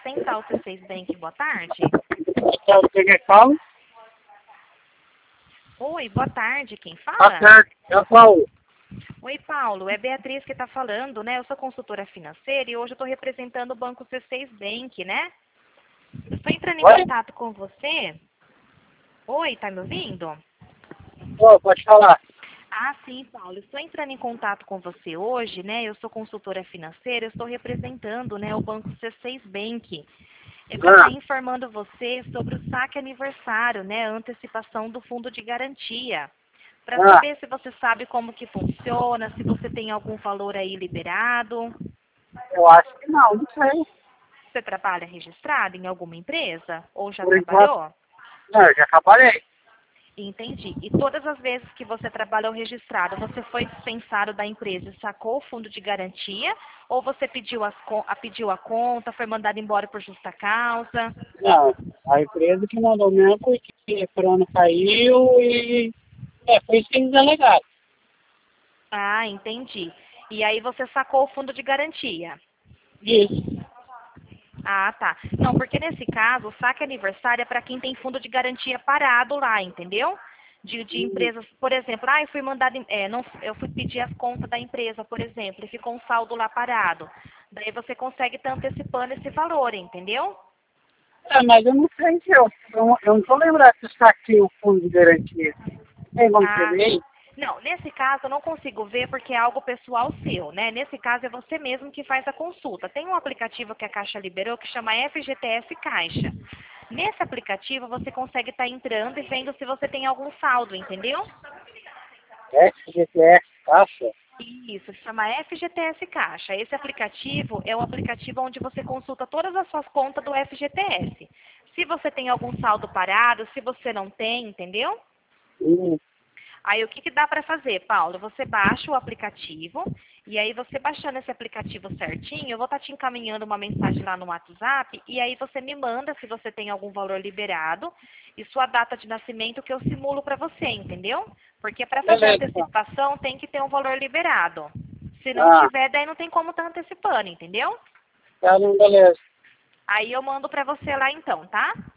Central C6 Bank, boa tarde. Quem é que fala? Oi, boa tarde, quem Boa fala? tarde, é Paulo. Oi, Paulo, é Beatriz que está falando, né? Eu sou consultora financeira e hoje eu estou representando o Banco C6 Bank, né? Eu estou entrando em Oi? contato com você. Oi, tá me ouvindo? Pode falar. Ah, sim, Paulo. Estou entrando em contato com você hoje, né? Eu sou consultora financeira, eu estou representando, né, o Banco C6 Bank. Eu quero estar informando você sobre o saque aniversário, né? A antecipação do fundo de garantia. Para saber se você sabe como que funciona, se você tem algum valor aí liberado. Eu acho que não sei. Você trabalha registrado em alguma empresa? Ou já Por enquanto, trabalhou? não, eu já trabalhei. Entendi. E todas as vezes que você trabalhou registrado, você foi dispensado da empresa e sacou o fundo de garantia? Ou você pediu a conta, foi mandado embora por justa causa? Não, a empresa que mandou mesmo porque o ano caiu e foi isso que eles alegaram. Ah, entendi. E aí você sacou o fundo de garantia? Isso. Ah, tá. Não, porque nesse caso, o saque aniversário é para quem tem fundo de garantia parado lá, entendeu? De empresas, por exemplo, eu fui mandada, não, eu fui pedir as contas da empresa, por exemplo, e ficou um saldo lá parado. Daí você consegue estar antecipando esse valor, entendeu? Mas eu não sei se eu não tô lembrado se eu saquei o fundo de garantia. Tem como você Ah, ver aí? não, nesse caso eu não consigo ver porque é algo pessoal seu, né? Nesse caso é você mesmo que faz a consulta. Tem um aplicativo que a Caixa liberou que chama FGTS Caixa. Nesse aplicativo você consegue estar entrando e vendo se você tem algum saldo, entendeu? FGTS, Caixa? Isso, chama FGTS Caixa. Esse aplicativo é o aplicativo onde você consulta todas as suas contas do FGTS. Se você tem algum saldo parado, se você não tem, entendeu? Hum, Aí o que dá para fazer, Paulo? Você baixa o aplicativo e aí você baixando esse aplicativo certinho, eu vou estar te encaminhando uma mensagem lá no WhatsApp e aí você me manda se você tem algum valor liberado e sua data de nascimento que eu simulo para você, entendeu? Porque para fazer a beleza, então. antecipação tem que ter um valor liberado. Se não Ah, tiver, daí não tem como estar antecipando, entendeu? tá, não, beleza. Aí eu mando para você lá então, tá?